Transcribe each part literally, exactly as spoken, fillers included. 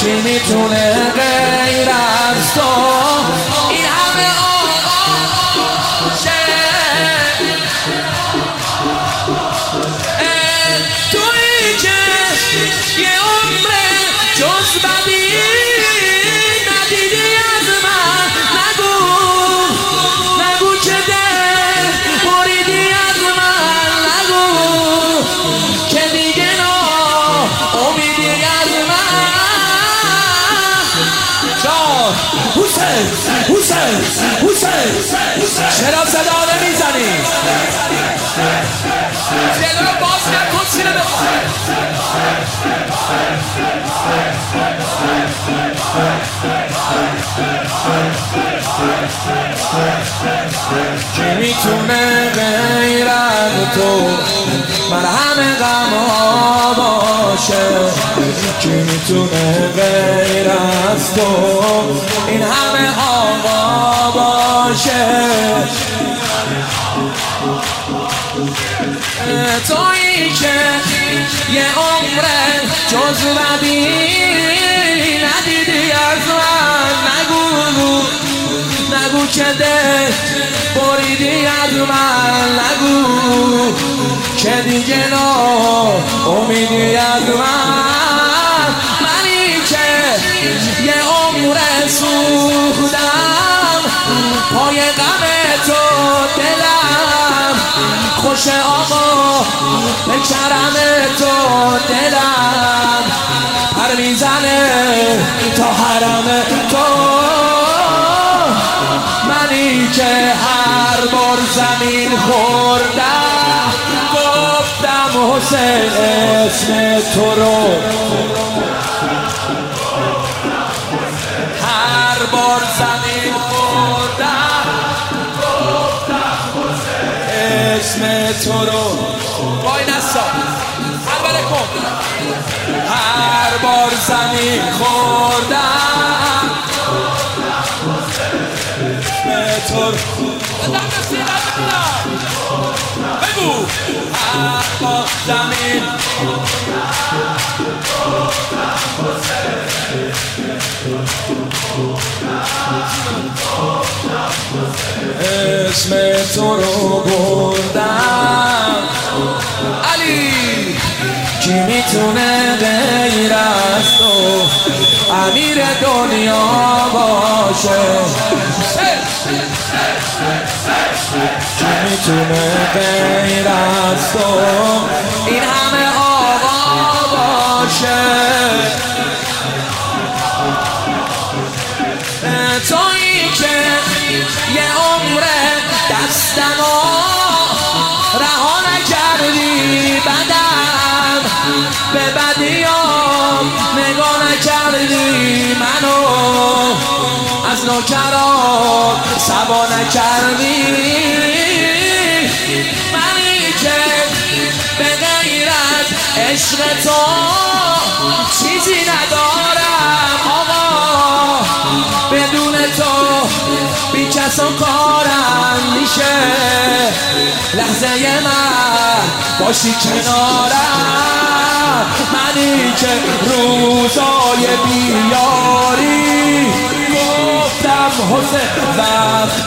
کی میتونه غیر از تو این همه آغاشه تویی که یه عمره جز بدی ندیدی از من نگو نگو که دل بریدی از من نگو که دیگه نا امیدی از من جان حسین حسین حسین چرا صدا نمیزنی جلو باز نکن سینه بخواه کی میتونه غیر از تو مرهم غم ها باشه کی میتونه غیر از تو این همه آقا باشه تویی که یه عمره جز بدی ندیدی از من نگو نگو که دل بریدی از من نگو که دیگه نا امیدی از من منی که یه عمره سوختم پای غم تو دلم خوش آقا به کرم تو دلم پر میزنه تا حرم تو منی که هر بار زمین خوردم گفتم حسین اسم تو رو هر بار زمین خوردم گفتم حسین اسم تو رو وای نسا هر بره کن هر بار زمین خوردم اسم تو رو بگو هر بار زمین اسم تو رو بردم علی کی میتونه غیر از تو امیر دنیا باشه کی میتونه غیر از تو این همه آقا باشه تویی که یه عمره دستمو رها نکردی بدم به بدیام نگاه نکردی منو از نوکرات سبا نکردی منی که به غیر از عشق تو چیزی ندارم آقا بدون تو بی کس و کارم میشه لحظه من باشی کنارم منی که روزای بیاری گفتم حسین وقت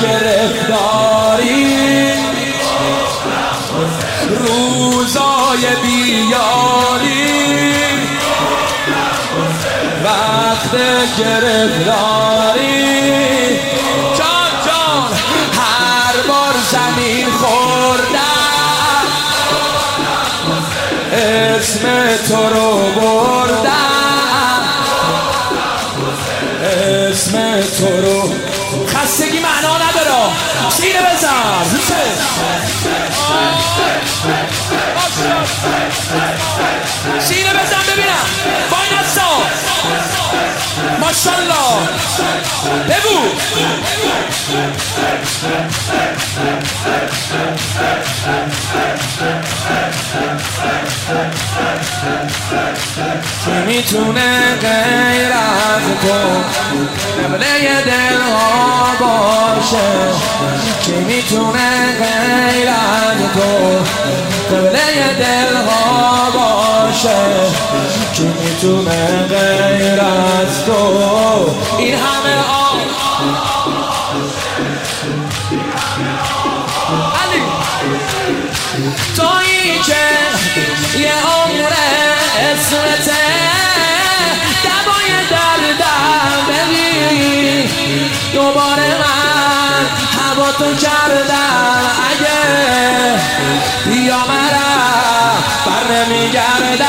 گرفتاری روزای بیاری وقت گرفتاری جان جان هر بار زمین خوردم اسم تو رو بردم اسم تو رو خستگی معنا نداره سینه بزن سینه بزن ببینم وای نسا ماشالله بگو کی میتونه غیر از تو قبله دل ها باشه کی میتونه غیر از تو قبله دل ها باشه کی میتونه غیر از تو این همه آه علی تویی که یه عمر اسمته دوای دردم بگی دوباره من هوا تو کردم اگه بیا مرم بر نمیگردم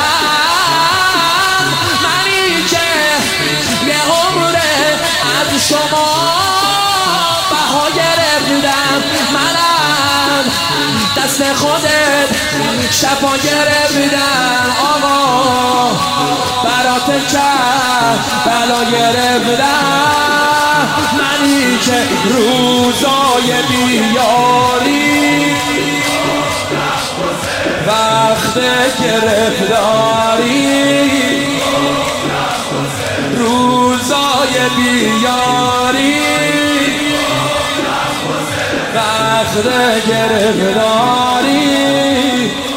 منی که یه عمر از شما بها گرفتم منم دست خودت شفا گرفتم آقا برات کرد بلا گرفتم منی که روزای بیاری وقت گرفتاری روزای بیاری وقت گرفتاری